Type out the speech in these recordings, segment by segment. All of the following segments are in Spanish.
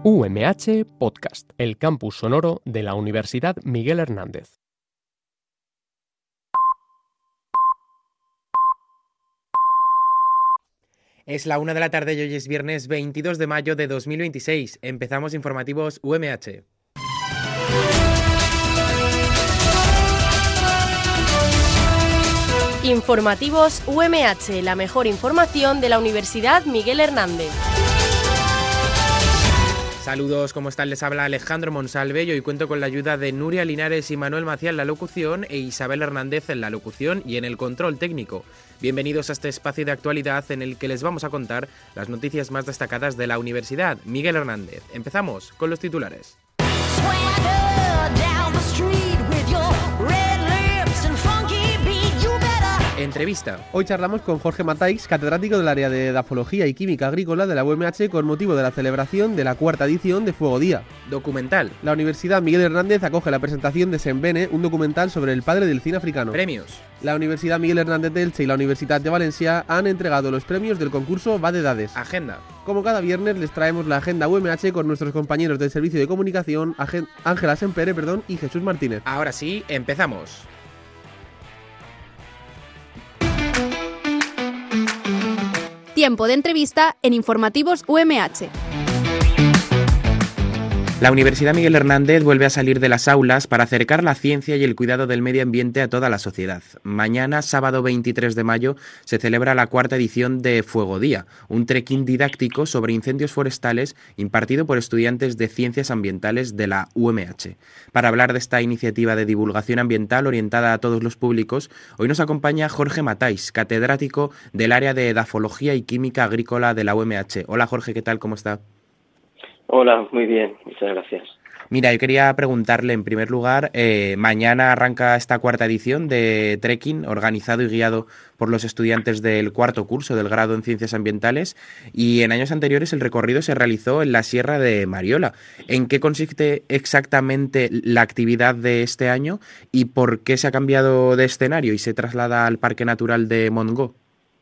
UMH Podcast, el campus sonoro de la Universidad Miguel Hernández. Es la 1 de la tarde y hoy es viernes 22 de mayo de 2026. Empezamos informativos UMH. Informativos UMH, la mejor información de la Universidad Miguel Hernández. Saludos, ¿cómo están? Les habla Alejandro Monsalve y hoy cuento con la ayuda de Nuria Linares y Manuel Maciá en la locución e Isabel Hernández en la locución y en el control técnico. Bienvenidos a este espacio de actualidad en el que les vamos a contar las noticias más destacadas de la Universidad Miguel Hernández. Empezamos con los titulares. Entrevista. Hoy charlamos con Jorge Matáis, catedrático del área de Edafología y Química Agrícola de la UMH con motivo de la celebración de la cuarta edición de Fuego Día. Documental. La Universidad Miguel Hernández acoge la presentación de Sembene, un documental sobre el padre del cine africano. Premios. La Universidad Miguel Hernández de Elche y la Universidad de Valencia han entregado los premios del concurso Vadedades. Agenda. Como cada viernes les traemos la agenda UMH con nuestros compañeros del Servicio de Comunicación, Ángela Sempere y Jesús Martínez. Ahora sí, empezamos. Tiempo de entrevista en Informativos UMH. La Universidad Miguel Hernández vuelve a salir de las aulas para acercar la ciencia y el cuidado del medio ambiente a toda la sociedad. Mañana, sábado 23 de mayo, se celebra la cuarta edición de Fuego Día, un trekking didáctico sobre incendios forestales impartido por estudiantes de Ciencias Ambientales de la UMH. Para hablar de esta iniciativa de divulgación ambiental orientada a todos los públicos, hoy nos acompaña Jorge Matáis, catedrático del área de Edafología y Química Agrícola de la UMH. Hola Jorge, ¿qué tal? ¿Cómo está? Hola, muy bien, muchas gracias. Mira, yo quería preguntarle en primer lugar, mañana arranca esta cuarta edición de trekking organizado y guiado por los estudiantes del cuarto curso del grado en Ciencias Ambientales y en años anteriores el recorrido se realizó en la Sierra de Mariola. ¿En qué consiste exactamente la actividad de este año y por qué se ha cambiado de escenario y se traslada al Parque Natural de Montgó?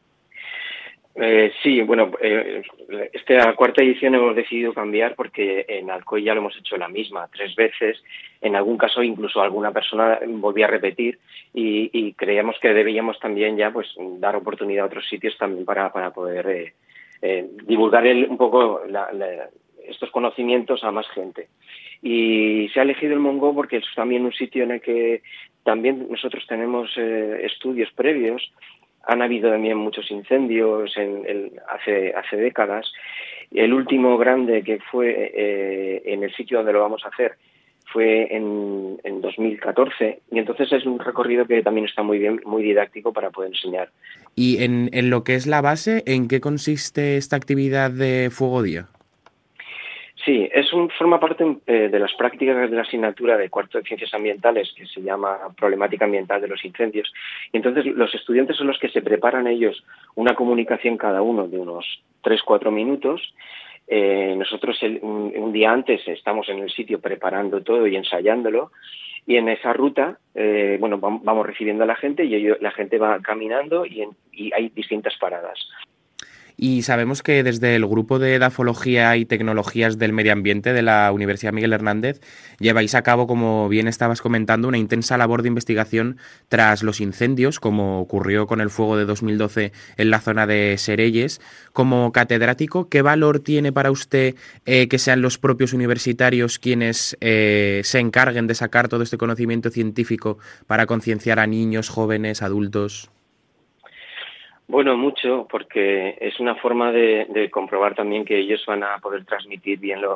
Sí, bueno, esta cuarta edición hemos decidido cambiar porque en Alcoy ya lo hemos hecho la misma 3 veces. En algún caso incluso alguna persona volvía a repetir y creíamos que debíamos también ya pues dar oportunidad a otros sitios también para poder divulgar un poco estos conocimientos a más gente. Y se ha elegido el Montgó porque es también un sitio en el que también nosotros tenemos estudios previos. Han habido también muchos incendios hace décadas. El último grande que fue en el sitio donde lo vamos a hacer fue en 2014 y entonces es un recorrido que también está muy bien, muy didáctico para poder enseñar. Y en lo que es la base, ¿en qué consiste esta actividad de Fuego Día? Sí, forma parte de las prácticas de la asignatura de cuarto de Ciencias Ambientales que se llama Problemática Ambiental de los Incendios. Y entonces los estudiantes son los que se preparan ellos una comunicación cada uno de unos 3-4 minutos. Nosotros un día antes estamos en el sitio preparando todo y ensayándolo. Y en esa ruta, vamos recibiendo a la gente y la gente va caminando y hay distintas paradas. Y sabemos que desde el Grupo de Edafología y Tecnologías del Medio Ambiente de la Universidad Miguel Hernández lleváis a cabo, como bien estabas comentando, una intensa labor de investigación tras los incendios, como ocurrió con el fuego de 2012 en la zona de Sereyes. Como catedrático, ¿qué valor tiene para usted que sean los propios universitarios quienes se encarguen de sacar todo este conocimiento científico para concienciar a niños, jóvenes, adultos? Bueno, mucho, porque es una forma de comprobar también que ellos van a poder transmitir bien lo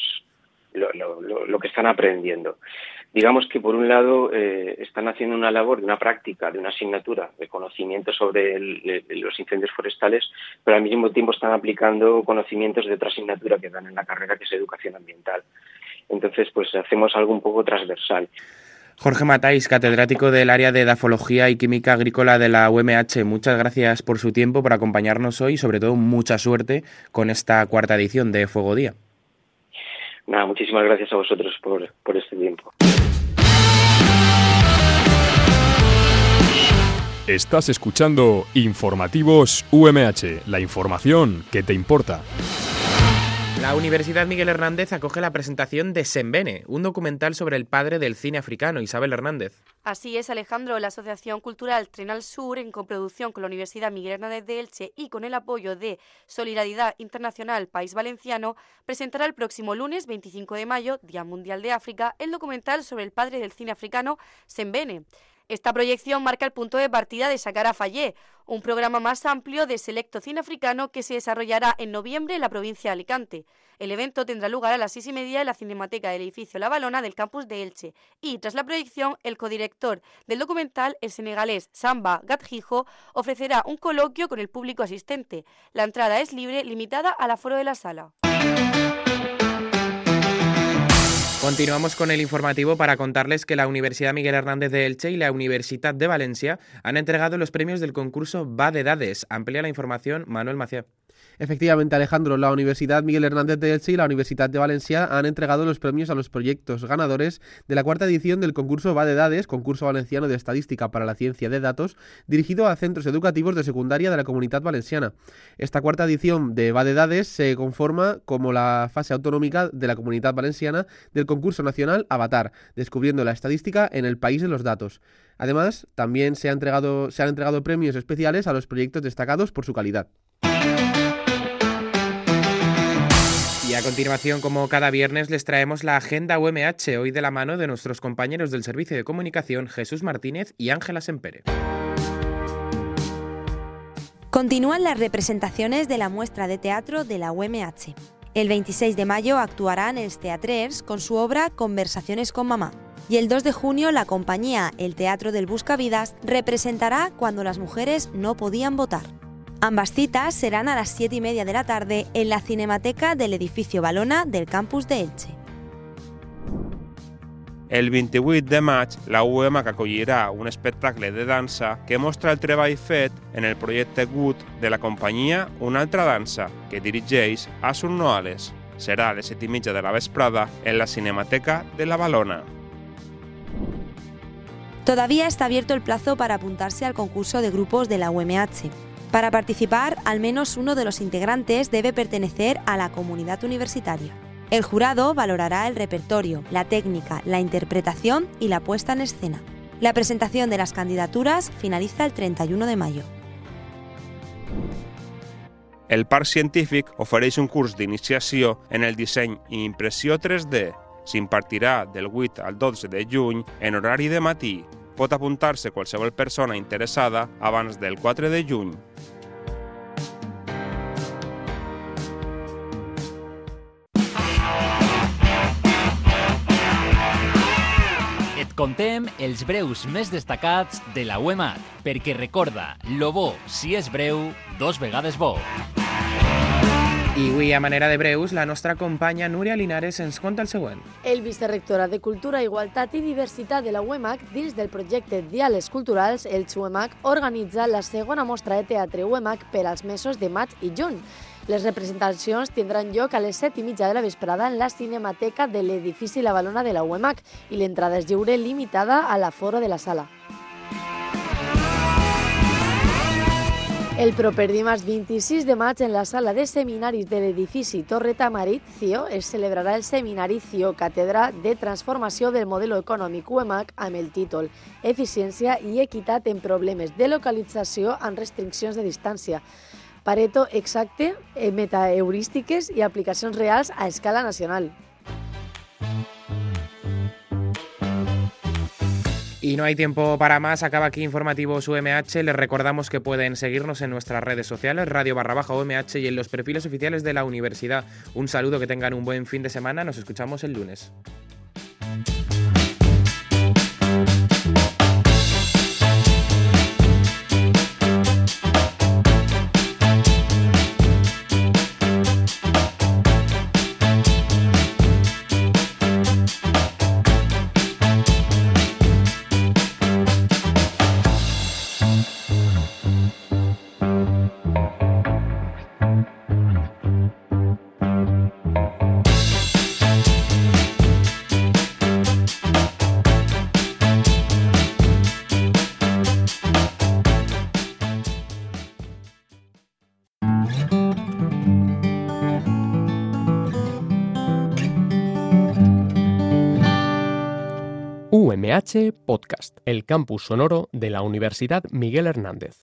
que están aprendiendo. Digamos que por un lado están haciendo una labor de una práctica, de una asignatura de conocimiento sobre los incendios forestales, pero al mismo tiempo están aplicando conocimientos de otra asignatura que dan en la carrera, que es educación ambiental. Entonces, pues hacemos algo un poco transversal. Jorge Matáis, catedrático del área de Edafología y Química Agrícola de la UMH, muchas gracias por su tiempo, por acompañarnos hoy y sobre todo mucha suerte con esta cuarta edición de Fuego Día. Nada, muchísimas gracias a vosotros por este tiempo. Estás escuchando Informativos UMH, la información que te importa. La Universidad Miguel Hernández acoge la presentación de Sembene, un documental sobre el padre del cine africano, Isabel Hernández. Así es, Alejandro. La Asociación Cultural Tren al Sur, en coproducción con la Universidad Miguel Hernández de Elche y con el apoyo de Solidaridad Internacional País Valenciano, presentará el próximo lunes 25 de mayo, Día Mundial de África, el documental sobre el padre del cine africano, Sembene. Esta proyección marca el punto de partida de Sacar a Fallé, un programa más amplio de selecto cine africano que se desarrollará en noviembre en la provincia de Alicante. El evento tendrá lugar a las 6:30 en la Cinemateca del edificio La Valona del campus de Elche. Y tras la proyección, el codirector del documental, el senegalés Samba Gatjijo, ofrecerá un coloquio con el público asistente. La entrada es libre, limitada al aforo de la sala. Continuamos con el informativo para contarles que la Universidad Miguel Hernández de Elche y la Universitat de Valencia han entregado los premios del concurso Va de Dades. Amplía la información Manuel Macià. Efectivamente, Alejandro, la Universidad Miguel Hernández de Elche y la Universitat de Valencia han entregado los premios a los proyectos ganadores de la cuarta edición del concurso Va de Dades, concurso valenciano de estadística para la ciencia de datos, dirigido a centros educativos de secundaria de la Comunitat Valenciana. Esta cuarta edición de Va de Dades se conforma como la fase autonómica de la Comunitat Valenciana del concurso nacional Avatar, descubriendo la estadística en el país de los datos. Además, también se han entregado premios especiales a los proyectos destacados por su calidad. Y a continuación, como cada viernes, les traemos la Agenda UMH, hoy de la mano de nuestros compañeros del Servicio de Comunicación, Jesús Martínez y Ángela Sempere. Continúan las representaciones de la muestra de teatro de la UMH. El 26 de mayo actuarán els teatrers con su obra Conversaciones con mamá. Y el 2 de junio la compañía El Teatro del Buscavidas representará Cuando las mujeres no podían votar. Ambas citas serán a las 7:30 de la tarde en la Cinemateca del edificio Valona del campus de Elche. El 28 de maig, la UMH acollirà un espectacle de dansa que mostra el treball fet en el projecte GUT de la companyia Una altra dansa, que dirigeix Asun Noales. Serà a les 7:30 de la vesprada en la Cinemateca de la Valona. Todavía está abierto el plazo para apuntarse al concurso de grupos de la UMH. Para participar, al menos uno de los integrantes debe pertenecer a la comunidad universitaria. El jurado valorará el repertorio, la técnica, la interpretación y la puesta en escena. La presentación de las candidaturas finaliza el 31 de mayo. El Parc Científic ofereix un curs d'iniciació en el disseny i impressió 3D. S'impartirà del 8 al 12 de juny en horari de matí. Pot apuntar-se qualsevol persona interessada abans del 4 de juny. Et contem els breus més destacats de la UMH, perquè recorda, lo bo, si és breu, 2 vegades bo. I avui, a manera de breus, la nostra companya Núria Linares ens conta el següent. El vicerrectorat de Cultura, Igualtat i Diversitat de la UMH, dins del projecte Diàlegs Culturals, el UMH organitza la segona mostra de teatre UMH per als mesos de maig i juny. Les representacions tindran lloc a les 7:30 de la vesprada en la Cinemateca de l'edifici La Valona de la UMH i l'entrada és lliure limitada a l'aforo de la sala. El proper dimarts 26 de maig en la sala de seminaris de l'edifici Torre Tamarit, CIO, es celebrarà el seminari CIO, Càtedra de Transformació del Model Econòmic UMH, amb el títol Eficiència i equitat en problemes de localització amb restriccions de distància. Pareto exacte, metaeurístiques i aplicacions reals a escala nacional. Y no hay tiempo para más, acaba aquí Informativos UMH. Les recordamos que pueden seguirnos en nuestras redes sociales, radio_UMH y en los perfiles oficiales de la universidad. Un saludo, que tengan un buen fin de semana, nos escuchamos el lunes. UMH Podcast, el campus sonoro de la Universidad Miguel Hernández.